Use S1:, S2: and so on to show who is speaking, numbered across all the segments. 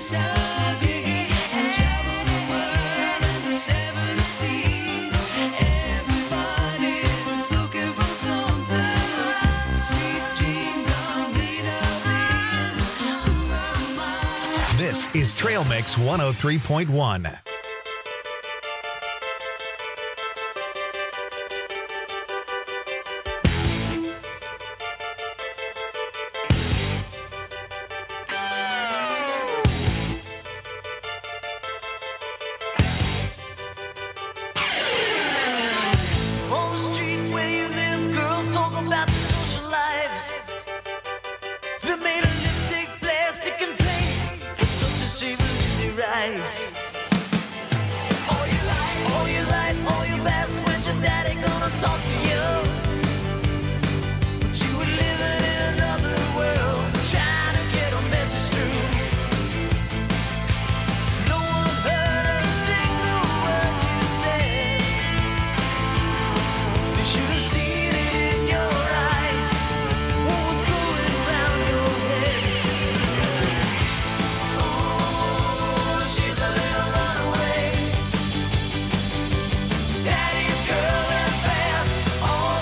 S1: This is Trail Mix 103.1.
S2: Daddy's girl and fast.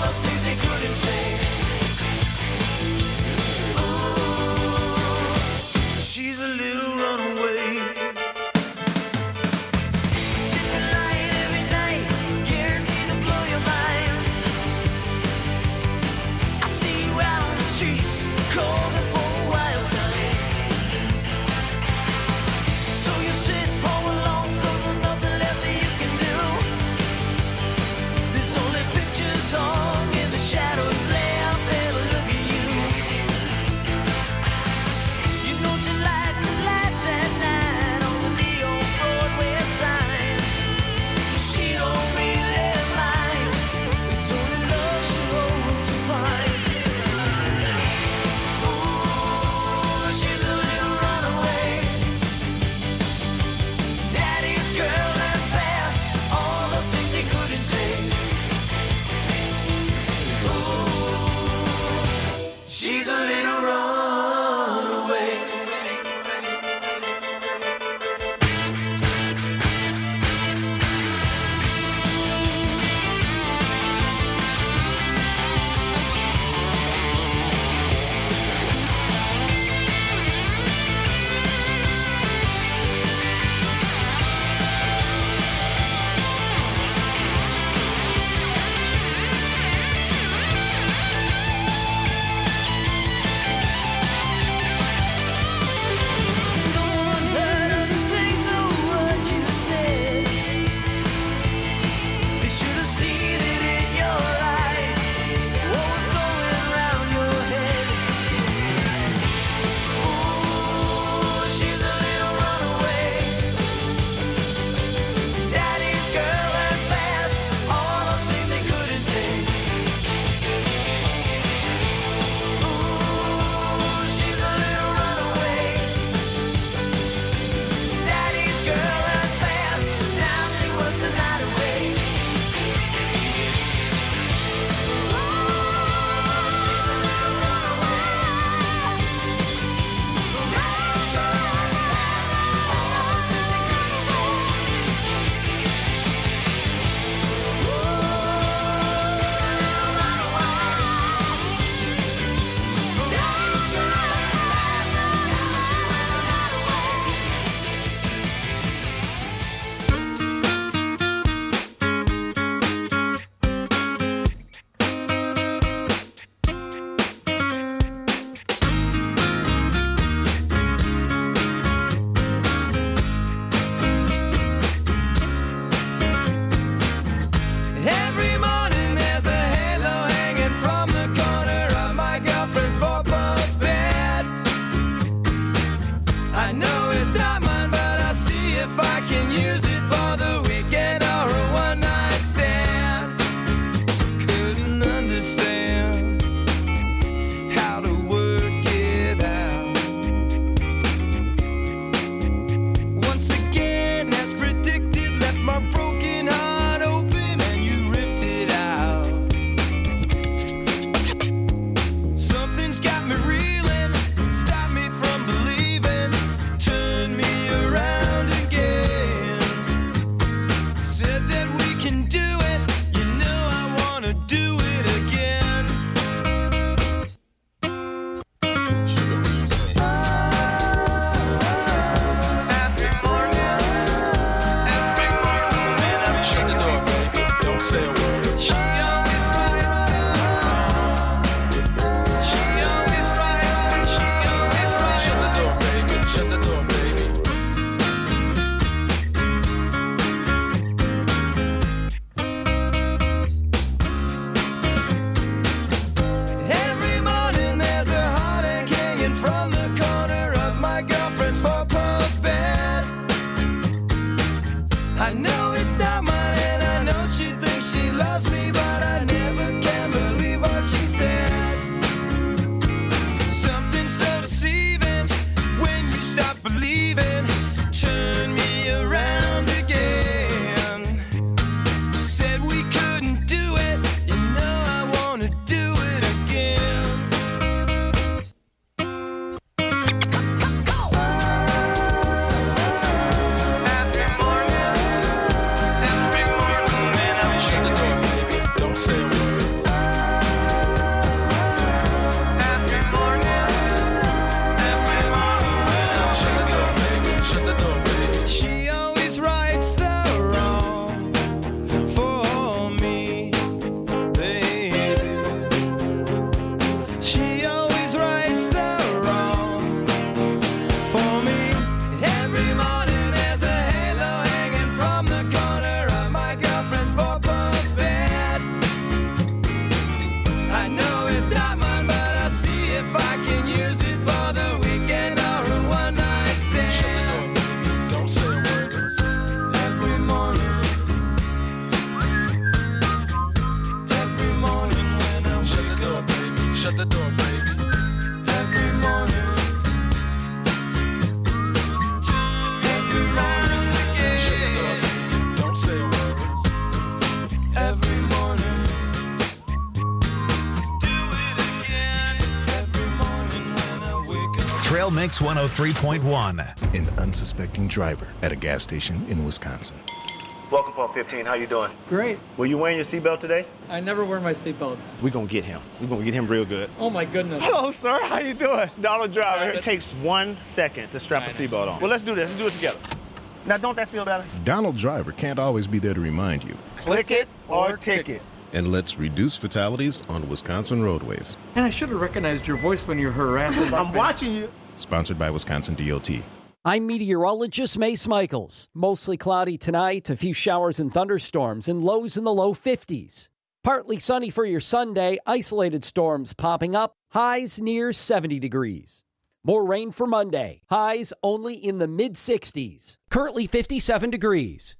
S1: Mix 103.1.
S2: An unsuspecting driver at a gas station in Wisconsin.
S3: Welcome, Pump 15. How you doing?
S4: Great.
S3: Were you wearing your seatbelt today?
S4: I never wear my seatbelt.
S3: We're going to get him. We're going to get him real good.
S4: Oh, my goodness.
S3: Hello, sir. How you doing? Donald Driver. It takes 1 second to strap a seatbelt on. Well, let's do this. Let's do it together. Now, don't that feel better?
S2: Donald Driver can't always be there to remind you.
S3: Click it or ticket.
S2: And let's reduce fatalities on Wisconsin roadways.
S4: And I should have recognized your voice when you're harassing.
S3: I'm watching you.
S2: Sponsored by Wisconsin DOT.
S5: I'm meteorologist Mace Michaels. Mostly cloudy tonight, a few showers and thunderstorms, and lows in the low 50s. Partly sunny for your Sunday, isolated storms popping up, highs near 70 degrees. More rain for Monday, highs only in the mid-60s. Currently 57 degrees.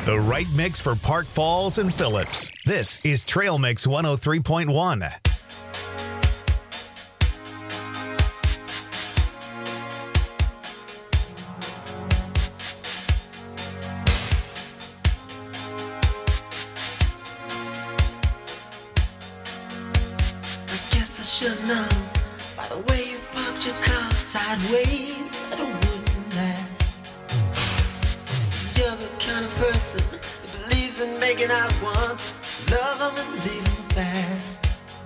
S1: The right mix for Park Falls and Phillips. This is Trail Mix 103.1.
S6: Should know by the way you parked your car sideways that it wouldn't last. See, you're the kind of person that believes in making out once, love them and leave them fast.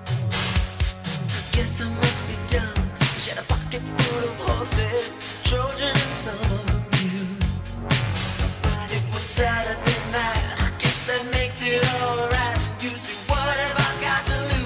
S6: I guess I must be dumb. She had a pocket full of horses, Trojan and some of them used. But it was Saturday night, I guess that makes it alright. You see, what have I got to lose?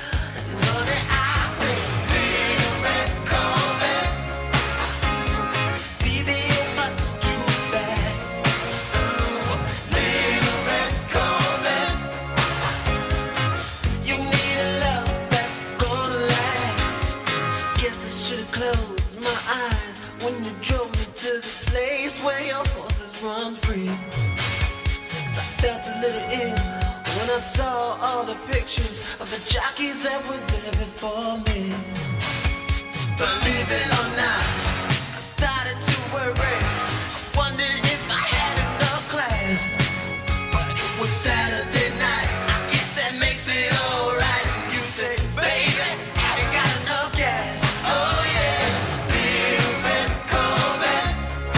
S6: Run free, 'cause I felt a little ill when I saw all the pictures of the jockeys that were there before me. Believe it or not, I started to worry. I wondered if I had enough class, but it was Saturday night. I guess that makes it alright. You say, baby, have you got enough gas? Oh yeah, little red Corvette.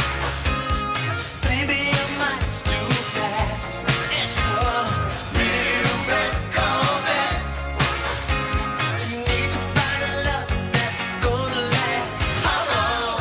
S6: Baby, your mind's too fast. It's your little red Corvette. You need to find a love that's gonna last. Oh,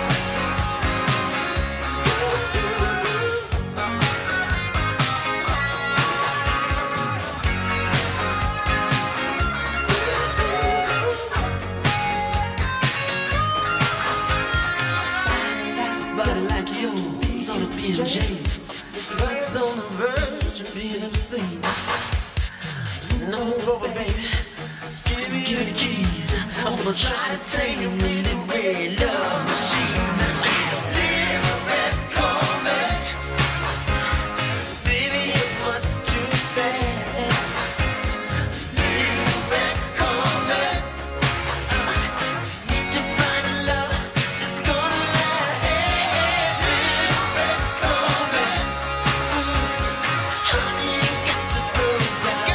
S6: body like yours on a B&J's, buzz on the verge of being obscene. No over, baby. Give me the keys. I'm gonna try to tame you with the red love machine. Little red Corvette. Baby, you're much too fast. Little red Corvette. Need to find a love that's gonna last. Little red Corvette. Honey, you got to slow down.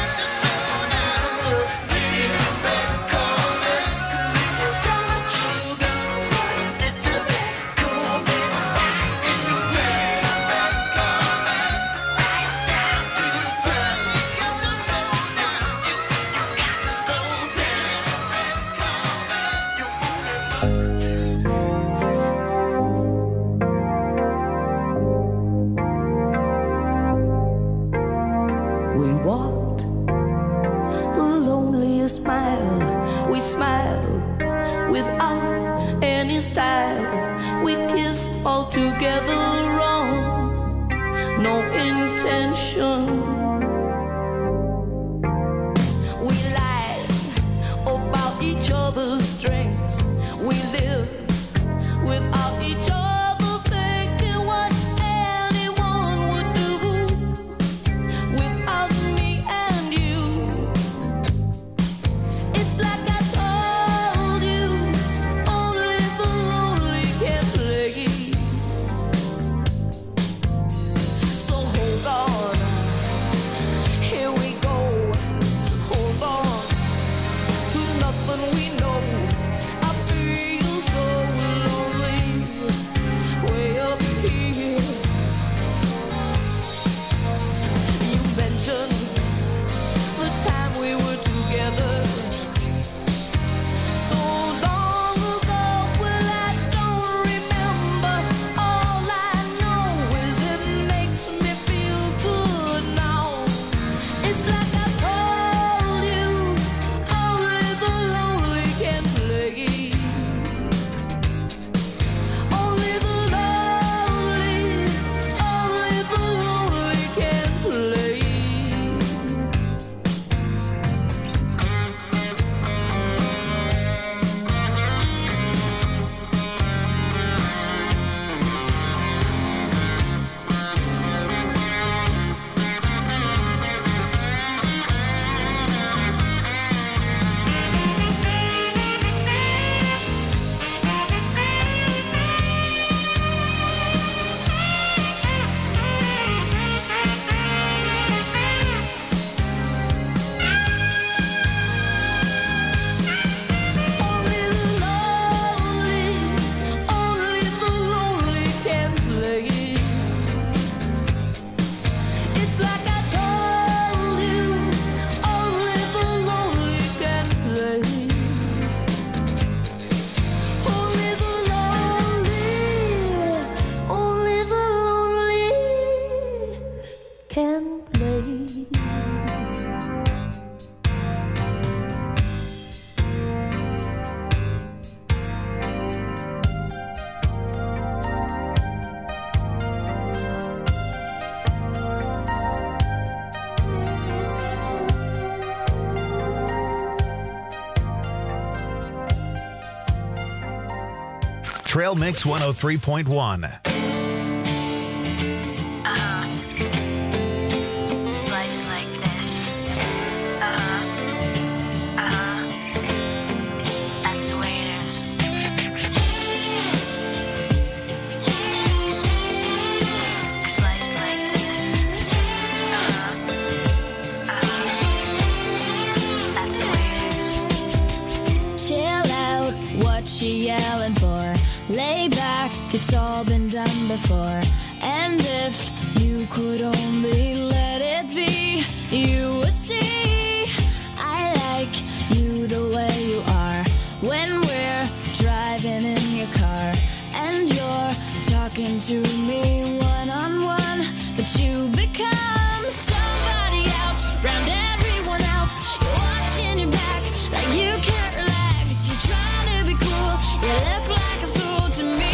S6: Little red Corvette. 'Cause if you don't, you go. Little red Corvette. In the red Corvette. Right down to the ground. You got to slow down. You got to slow down. Red Corvette. You're
S7: We walked the loneliest mile. We smiled without any style. We kissed all together wrong. No intention. We lied about each other's strengths. We lived without each other thinking what anyone would do without me and you. It's like I told you, only the lonely can play. So hold on,
S1: Trail Mix 103.1.
S7: Life's like this. That's the way it is. 'Cause life's like this. That's the way it is. Chill out, what you yelling for? Lay back, it's all been done before. And if you could only let it be, you would see I like you the way you are. When we're driving in your car and you're talking to me one-on-one, but you become somebody else round everyone else. You're watching your back like you can't relax. You're trying to be cool, you look like a fool to me.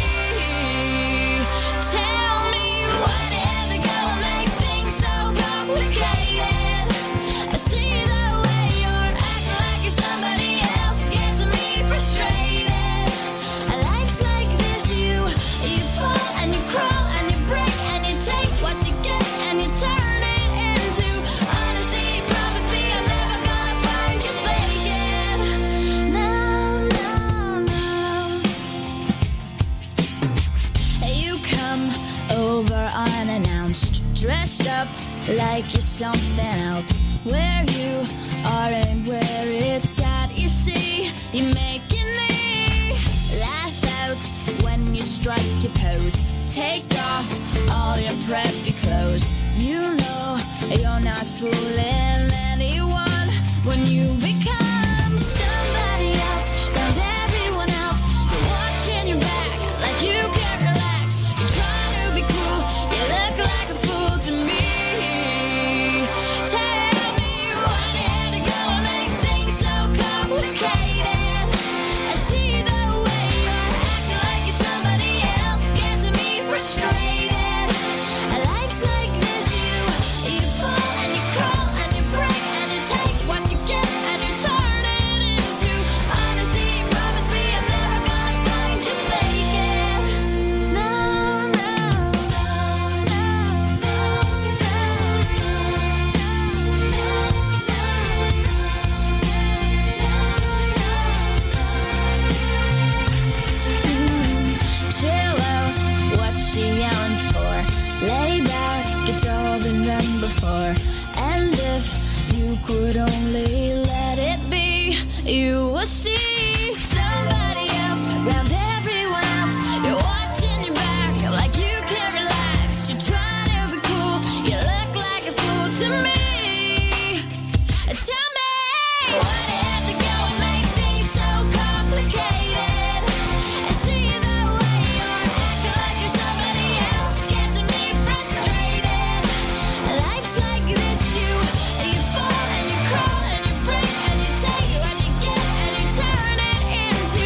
S7: Tell me what you have to go and make things so complicated. I see the way you're acting like you're somebody else, gets me frustrated. Life's like this, you fall and you crawl and you break and you take what you get and you turn it into honesty. Promise me I'm never gonna find you faking. No, no, no. You come over unannounced, dressed up like you're something else. Where you are and where it's at, you see, you're making me laugh out when you strike your pose. Take off all your preppy clothes. You know you're not fooling anyone when you become somebody else round everyone else. You're watching your back like you can't relax. You're trying to be cool, you look like a fool to me. Tell me why you had to go and make things so complicated. I see the way you're acting like you're somebody else, gets me frustrated. Life's like this, you fall and you crawl and you break and you take what you get and you turn it into honesty. Promise me I'm never gonna find you faking. No, no, chill out, what you yelling for? Lay back, it's all been done before. And if you could only let it be, you will see somebody else round everyone else. You're watching your back like you can't relax. You're trying to be cool, you look like a fool to me. Tell me why you have to go and make things so complicated. I see the way you're acting like you're somebody else, gets me frustrated. Life's like this, you fall and you crawl and you break and you take what you get and you turn it into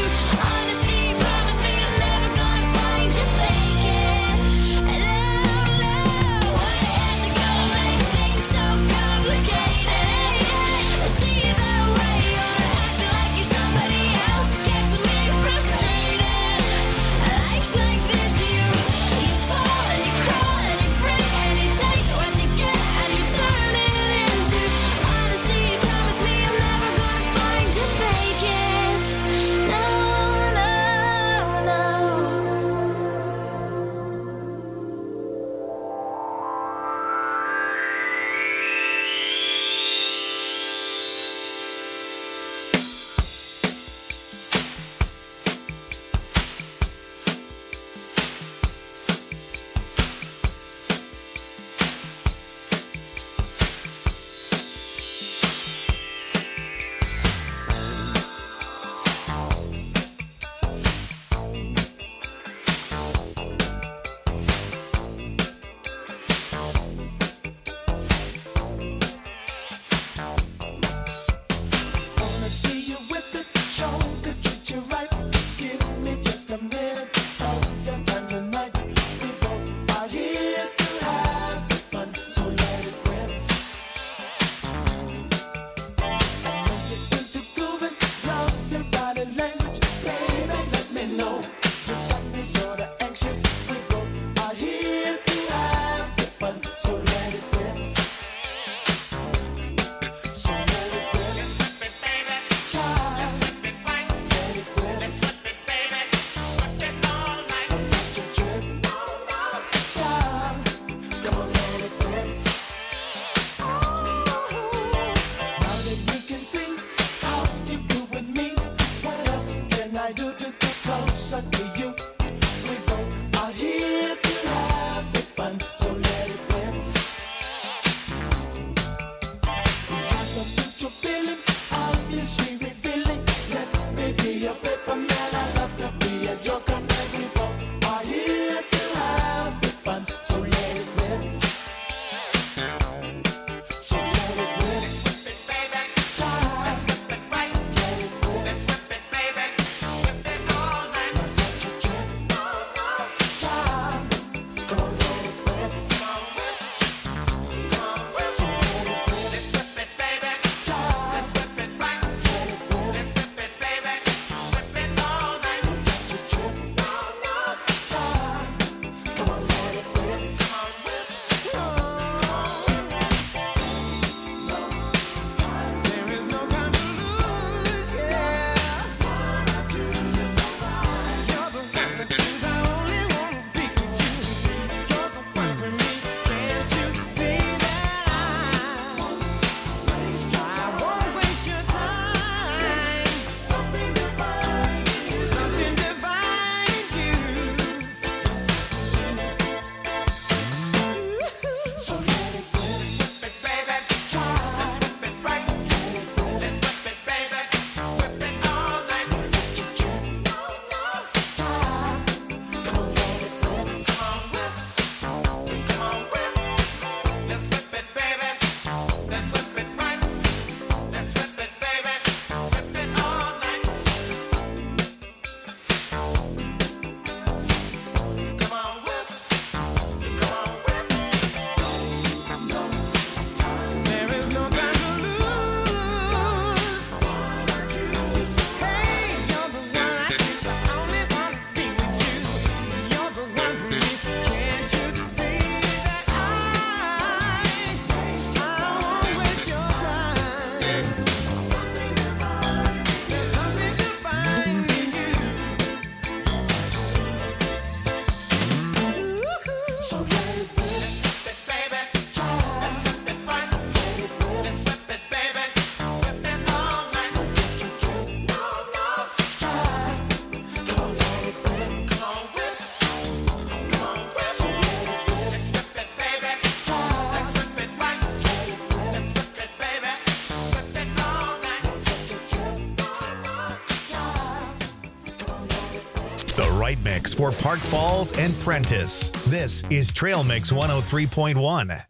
S1: The right mix for Park Falls and Prentice. This is Trail Mix 103.1.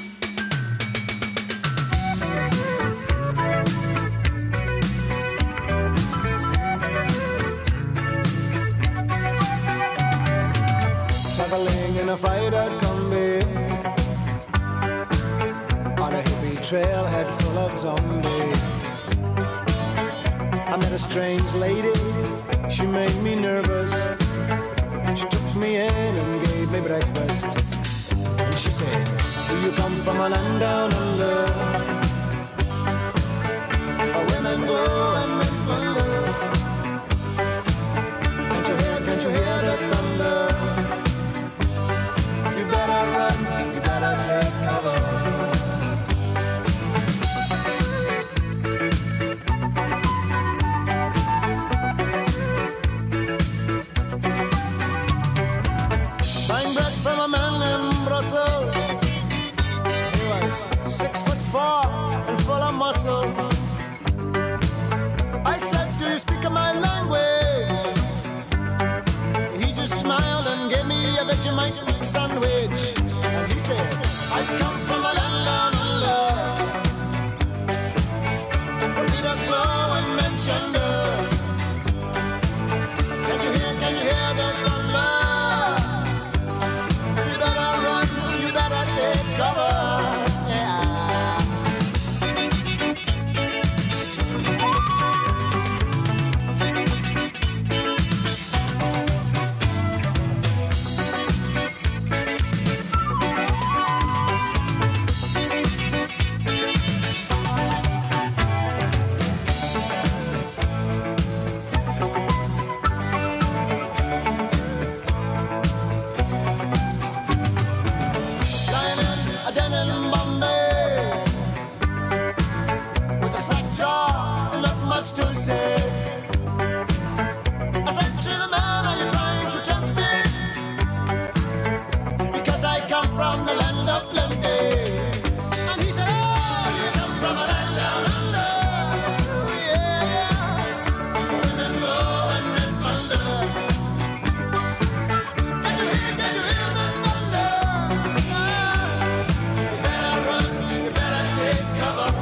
S8: Traveling in a fried-out Kombi on a hippie trailhead full of zombies. I met a strange lady, she made me nervous. She took me in and gave me breakfast. And she said, do you come from a land down under? Where women go and men wonder. Can't you hear the thunder? You better run, you better take cover. Buying bread from a man in Brussels. He was 6'4" and full of muscle. I said, do you speak my language? He just smiled and gave me a Vegemite sandwich. And he said, I come from a land down under, where Peter's flow and Menchender. Can't you hear the thunder? You better run, you better take cover. To say, I said to the man, are you trying to tempt me? Because I come from the land of plenty. And he said, oh, you come from a land down under. Yeah, women go and men wonder. Can't you hear the thunder? You better run, you better take cover.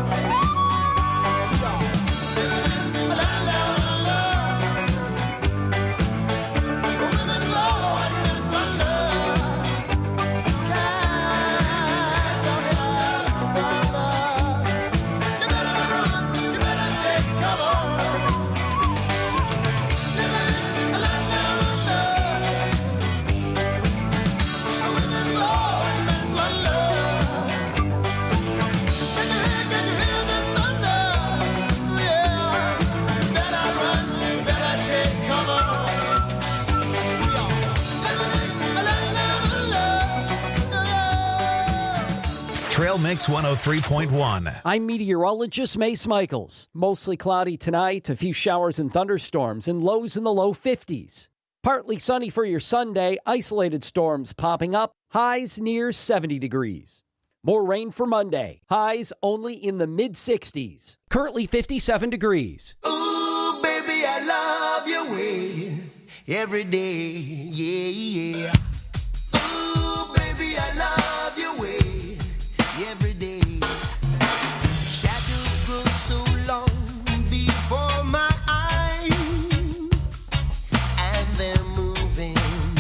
S1: Trail Mix 103.1.
S5: I'm meteorologist Mace Michaels. Mostly cloudy tonight, a few showers and thunderstorms, and lows in the low 50s. Partly sunny for your Sunday, isolated storms popping up, highs near 70 degrees. More rain for Monday, highs only in the mid-60s. Currently 57 degrees.
S6: Ooh, baby, I love your way every day, yeah, yeah. Ooh, baby, I love your way every day. Shadows grow so long before my eyes, and they're moving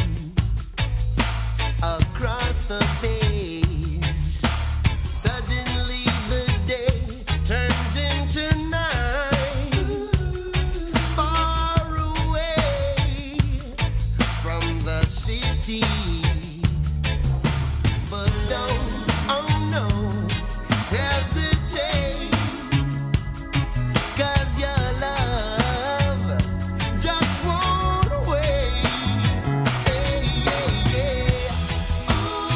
S6: across the page. Suddenly the day turns into night, far away from the city. But don't, oh no, hesitate, 'cause your love just won't wait. Hey, yeah, yeah. Ooh,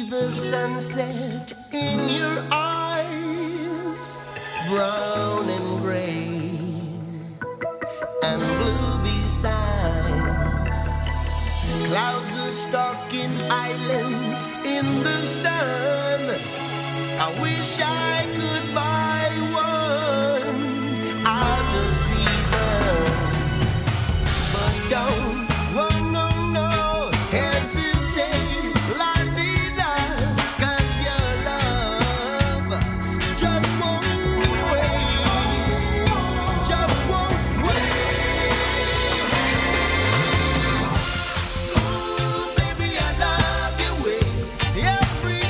S6: the sunset in your eyes, brown and gray and blue besides. Clouds are stalking islands in the sun. I wish I could buy one out of season, but don't run, no, hesitate, la vida, 'cause your love just won't wait, just won't wait. Ooh, baby, I love your way every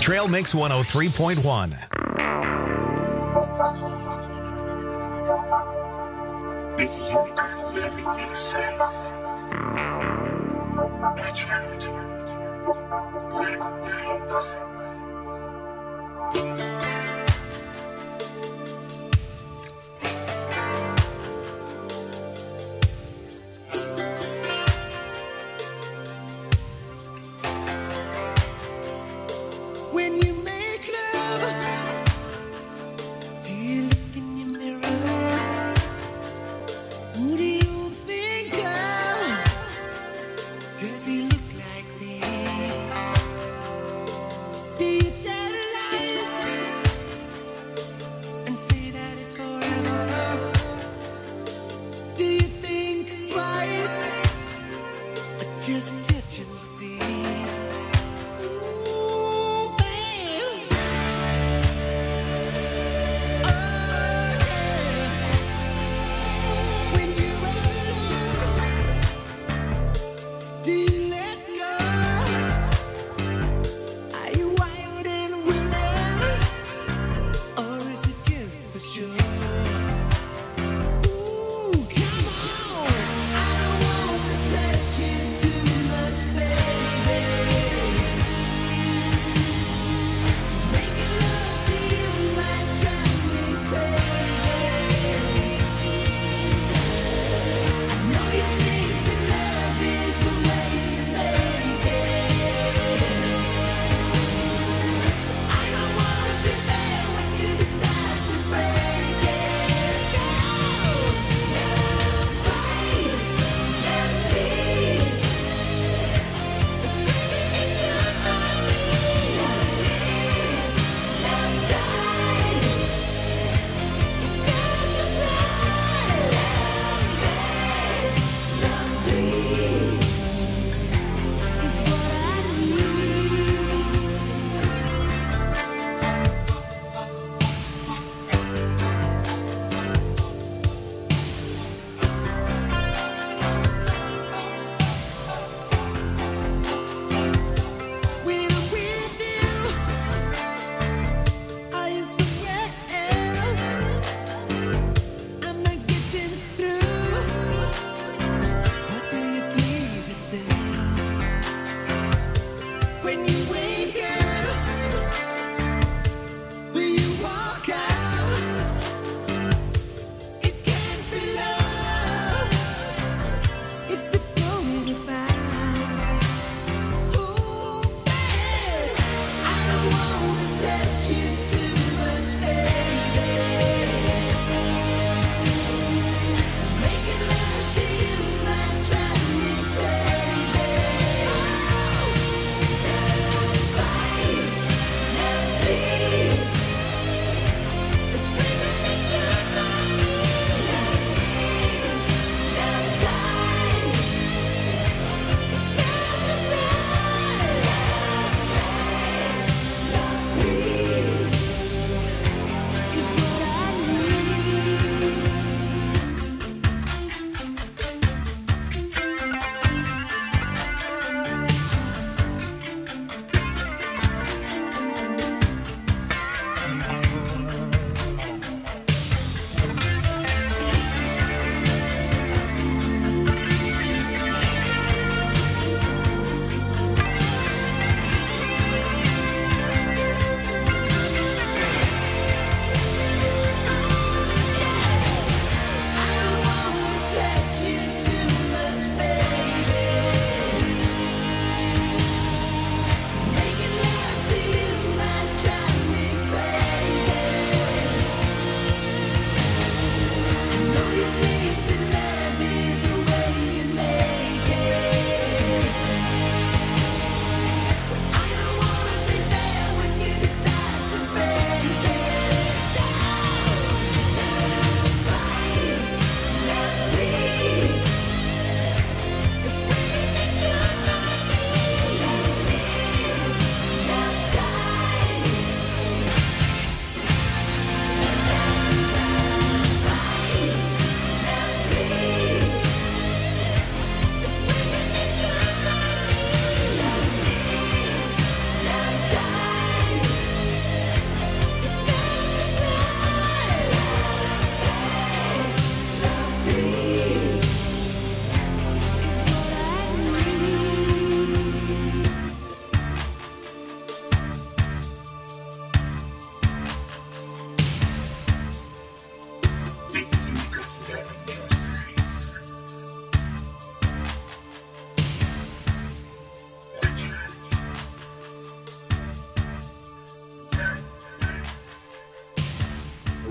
S1: Trail Mix 103.1.
S8: If you could live in your sense, watch out, live nights.
S6: When you make love, do you look in your mirror? Who do you think of? Does he look like me? Do you tell lies and say that it's forever? Do you think twice or just touch and see? Ooh, baby.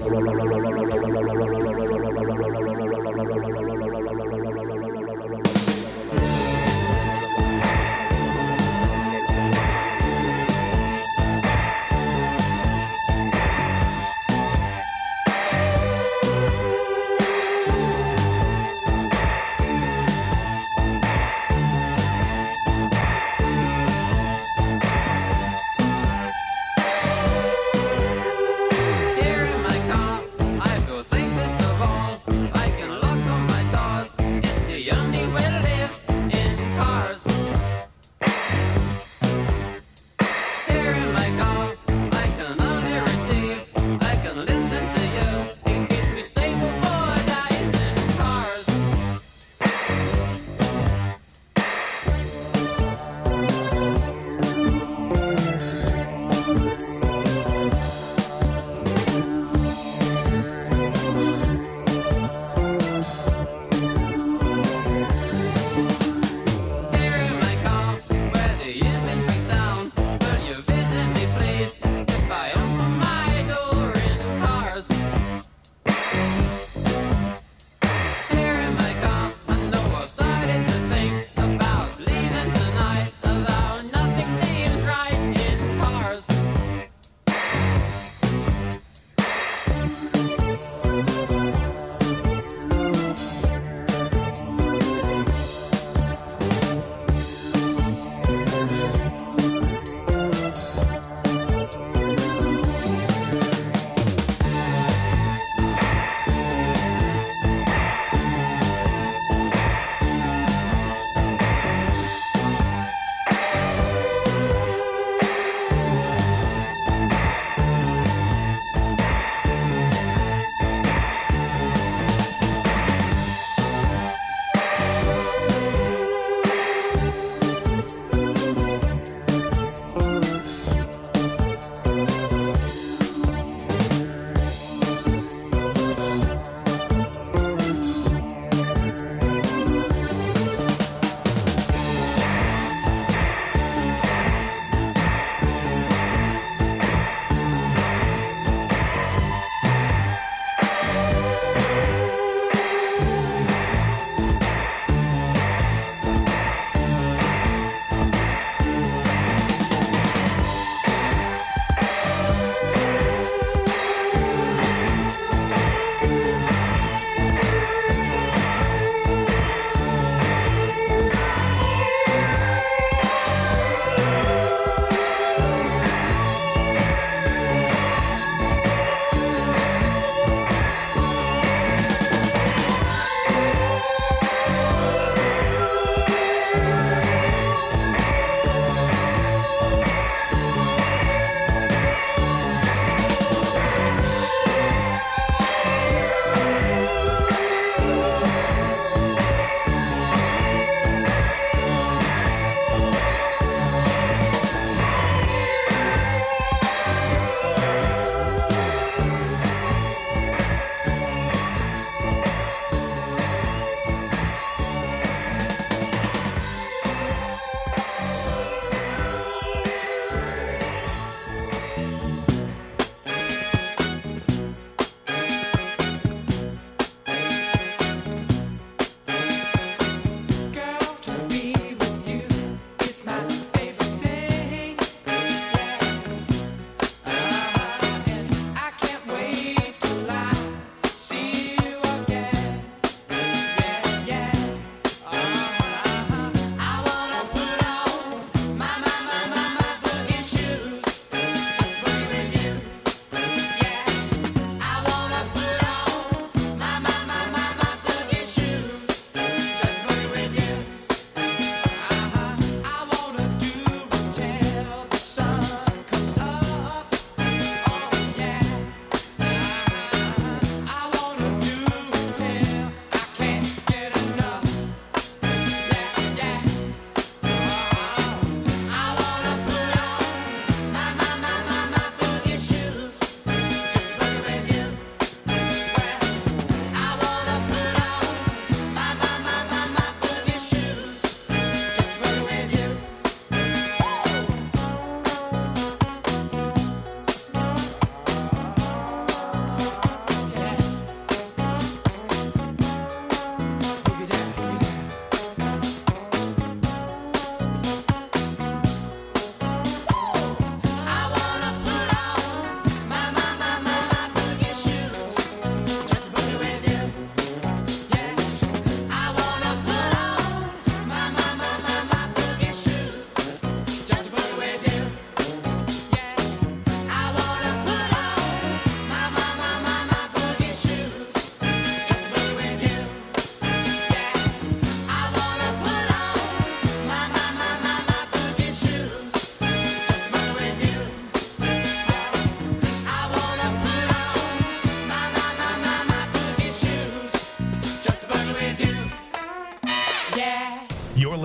S9: Here in my car,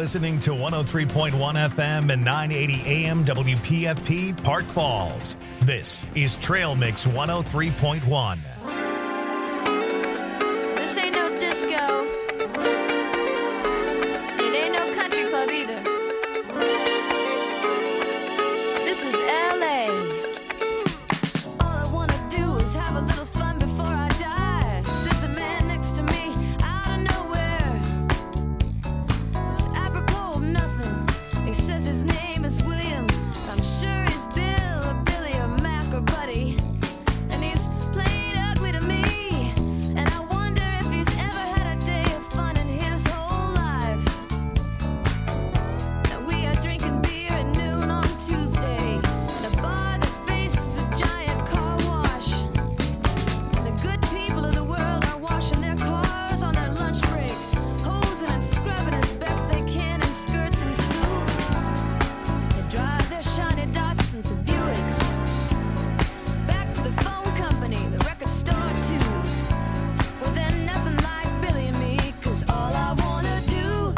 S1: listening to 103.1 FM and 980 AM WPFP Park Falls. This is Trail Mix 103.1.